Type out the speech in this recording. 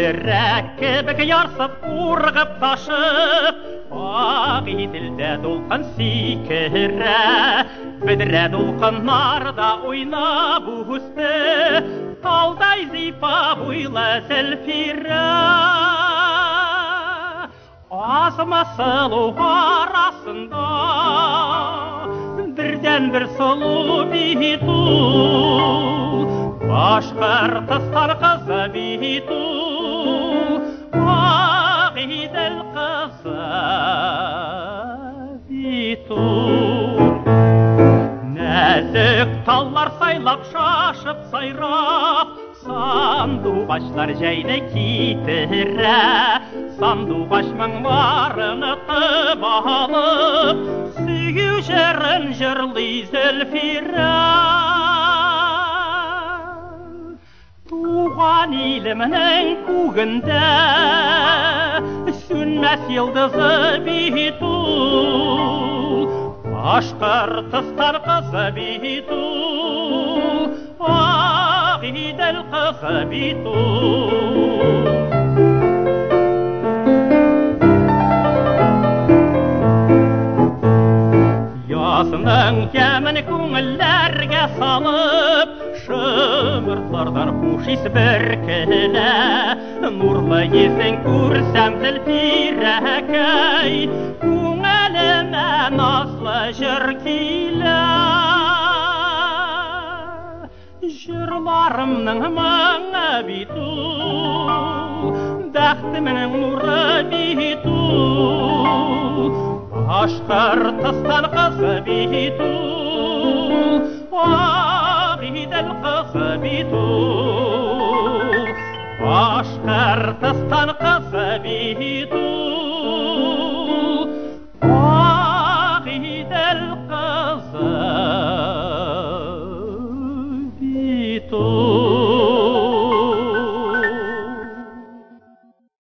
Кебек ярсып, ургып ташып, ак идилдә дулкын сикерә, бедерә дулкыннарда уйнап үсте, талдай зифа буйлы Зөлфирә. Азма сылу арасында бірден бір сұлу биту, Башқұртстан қызы биту, ақ иділ қызы биту. Нәзік таллар сайлап шашып сайрап, сандуғашлар жайды кетірә, сандуғаш мұңларын тып алып, сүйеу жырын жырлай Зөлфирә. Туған елімнің көгінде сөнмәс йылдызы биту, Башқұртстан қызы биту, ақ иділ қызы биту. Ясының кәмін көңілләргә салып, шымыртлардан хушис біркелә, нурлы езің көрсәм Зөлфирәкәй, көңіліме назлы жыр килә. Жырларымның маңы биту, бәхтімнің нуры биту, Башқұртстан қызы биту, ақ иділ қызы биту, Башқұртстан қызы биту.